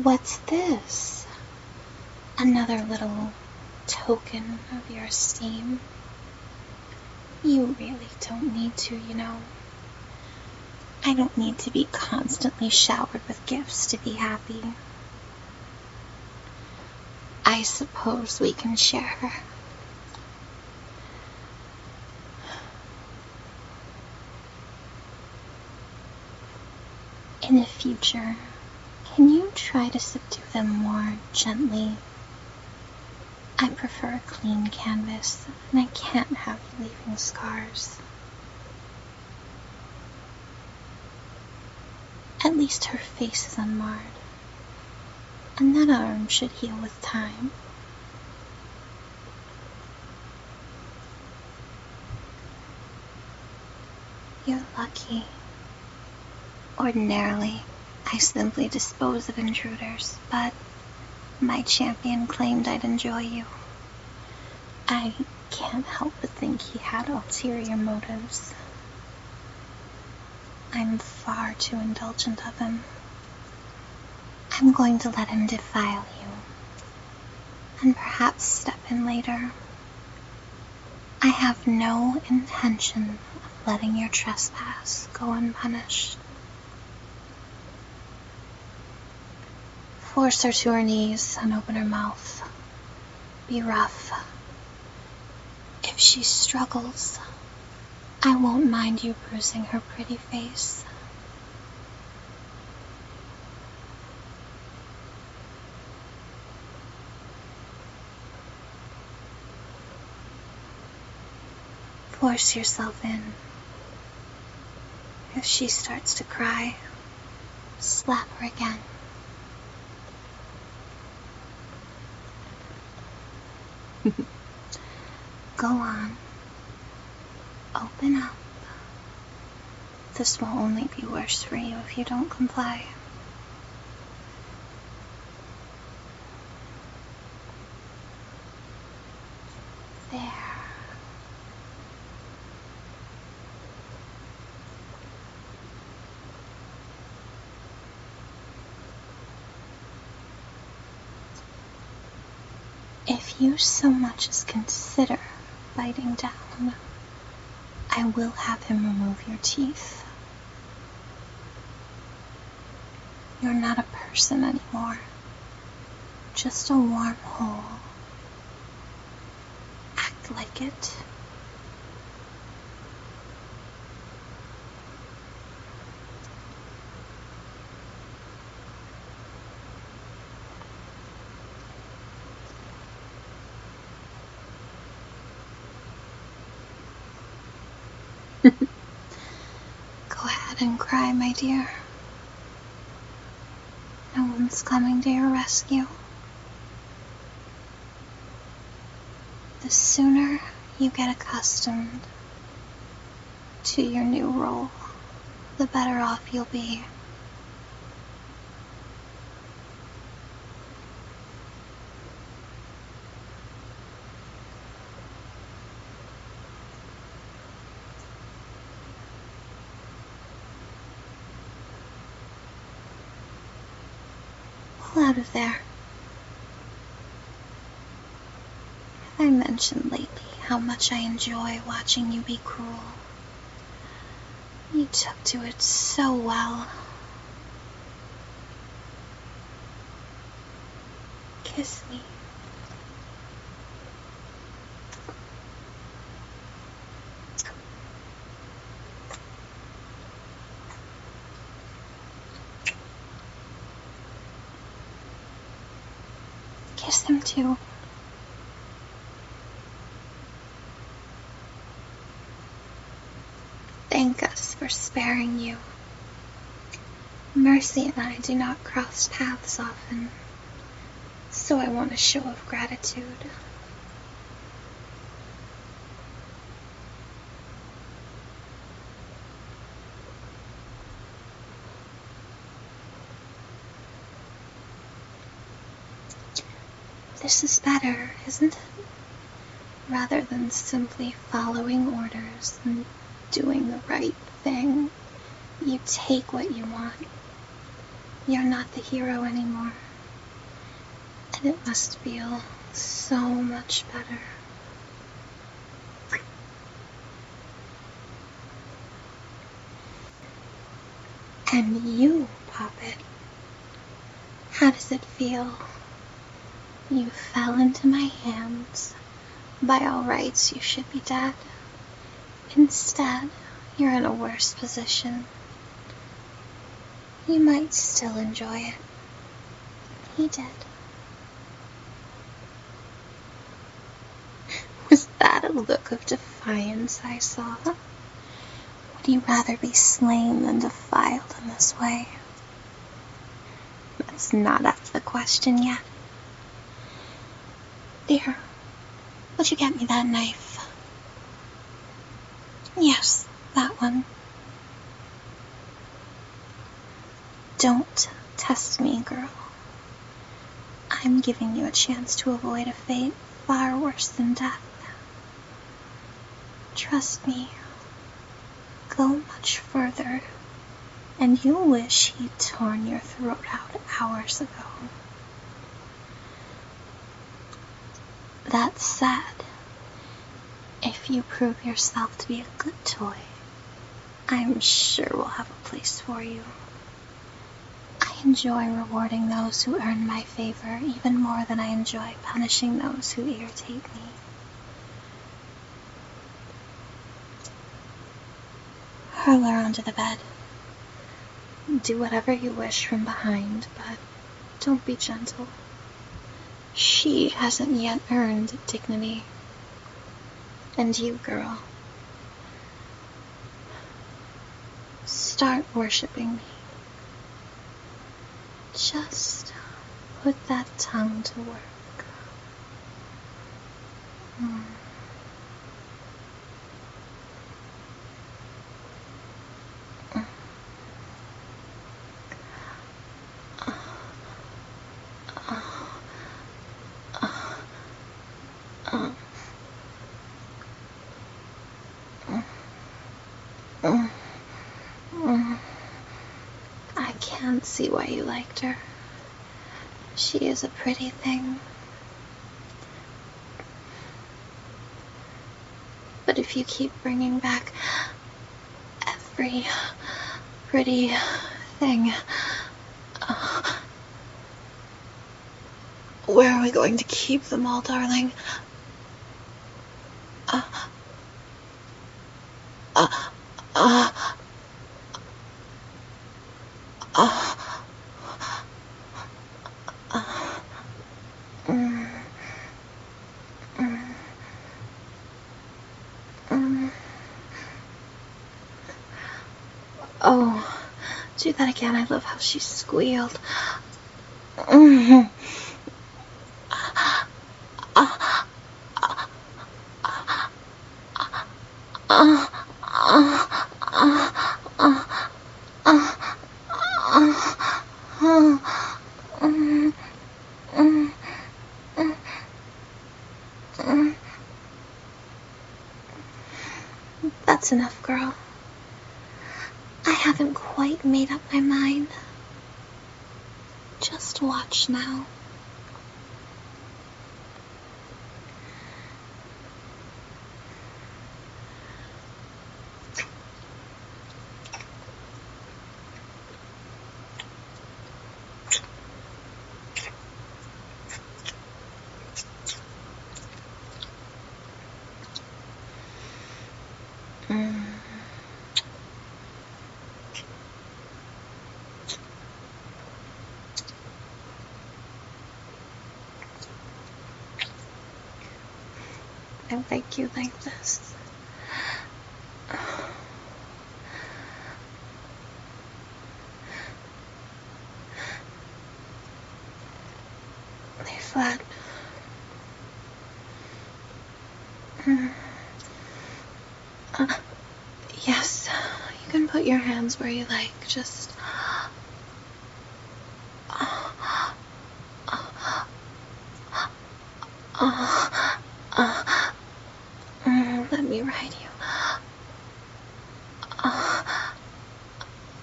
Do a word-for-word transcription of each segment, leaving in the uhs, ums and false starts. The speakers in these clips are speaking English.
What's this? Another little token of your esteem? You really don't need to, you know. I don't need to be constantly showered with gifts to be happy. I suppose we can share. In the future, can you try to subdue them more gently? I prefer a clean canvas, and I can't have you leaving scars. At least her face is unmarred, and that arm should heal with time. You're lucky. Ordinarily, I simply dispose of intruders, but my champion claimed I'd enjoy you. I can't help but think he had ulterior motives. I'm far too indulgent of him. I'm going to let him defile you, and perhaps step in later. I have no intention of letting your trespass go unpunished. Force her to her knees and open her mouth. Be rough. If she struggles, I won't mind you bruising her pretty face. Force yourself in. If she starts to cry, slap her again. Go on. Open up. This will only be worse for you if you don't comply. There. If you so much as consider biting down, I will have him remove your teeth. You're not a person anymore, just a warm hole. Act like it. Go ahead and cry, my dear. No one's coming to your rescue. The sooner you get accustomed to your new role, the better off you'll be. Out of there. Have I mentioned lately how much I enjoy watching you be cruel? You took to it so well. Kiss me. Kiss him too. Thank us for sparing you. Mercy and I do not cross paths often, so I want a show of gratitude. This is better, isn't it? Rather than simply following orders and doing the right thing, you take what you want. You're not the hero anymore. And it must feel so much better. And you, Puppet, how does it feel? You fell into my hands. By all rights, you should be dead. Instead, you're in a worse position. You might still enjoy it. He did. Was that a look of defiance I saw? Would you rather be slain than defiled in this way? That's not out of the question yet. Dear, would you get me that knife? Yes, that one. Don't test me, girl. I'm giving you a chance to avoid a fate far worse than death. Trust me. Go much further, and you'll wish he'd torn your throat out hours ago. That said, if you prove yourself to be a good toy, I'm sure we'll have a place for you. I enjoy rewarding those who earn my favor even more than I enjoy punishing those who irritate me. Hurl her onto the bed. Do whatever you wish from behind, but don't be gentle. She hasn't yet earned dignity. And you, girl, start worshipping me. Just put that tongue to work. Mm. I can't see why you liked her. She is a pretty thing. But if you keep bringing back every pretty thing, uh, where are we going to keep them all, darling? Uh, uh, uh, uh, uh, mm, mm, mm. Oh, do that again. I love how she squealed. Mm. Uh, uh, uh, uh, uh, uh, mm, mm, mm, mm. That's enough, girl. I haven't quite made up my mind. Just watch now. Mm. I like you like this. Lay flat. Mm. Uh, yes, you can put your hands where you like, just... Uh, uh, uh, uh, mm, let me ride you. Uh,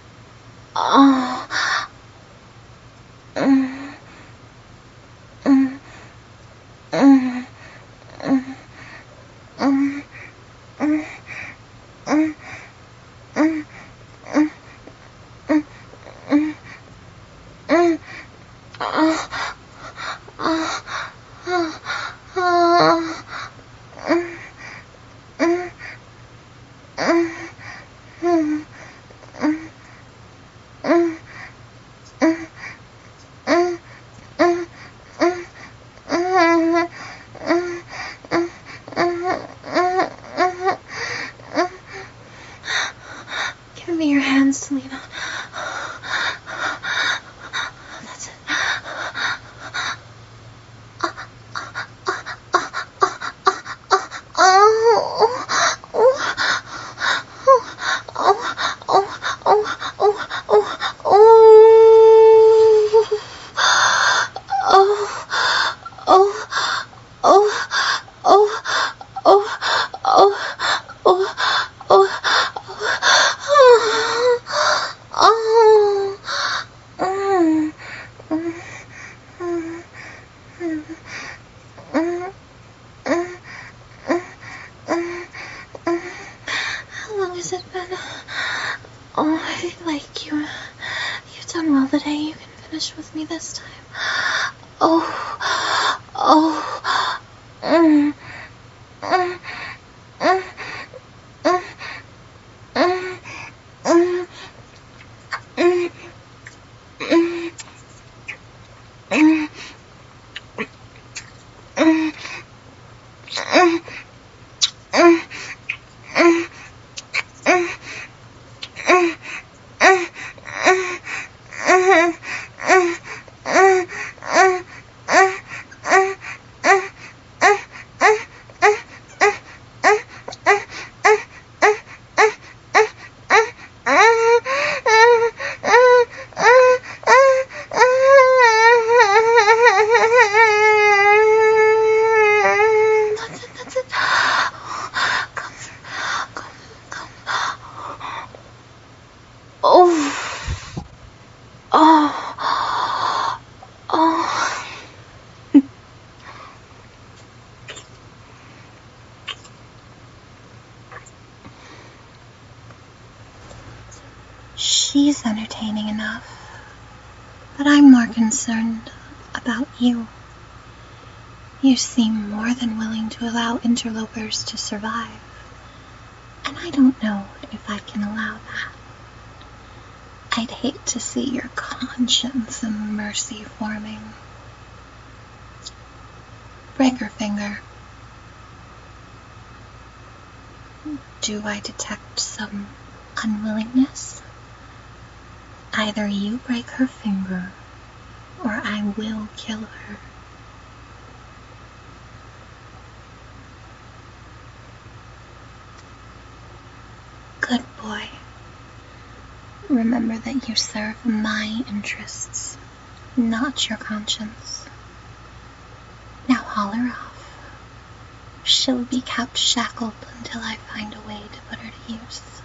uh, mm, mm. Oh, oh, oh, oh, oh, oh, oh, oh, oh, mm, mm, mm, mm, mm, mm. How long has it been? Oh, I feel like you, you've done well today. You can finish with me this time. Oh, oh, mm, mm, mm, mm, mm, mm, mm, mm, mm, mm, mm, mm, mm. Oh, oh, oh. She's entertaining enough, but I'm more concerned about you. You seem more than willing to allow interlopers to survive, and I don't know if I can allow that. I'd hate to see your conscience and mercy forming. Break her finger. Do I detect some unwillingness? Either you break her finger, or I will kill her. Good boy. Remember that you serve my interests, not your conscience. Now haul her off. She'll be kept shackled until I find a way to put her to use.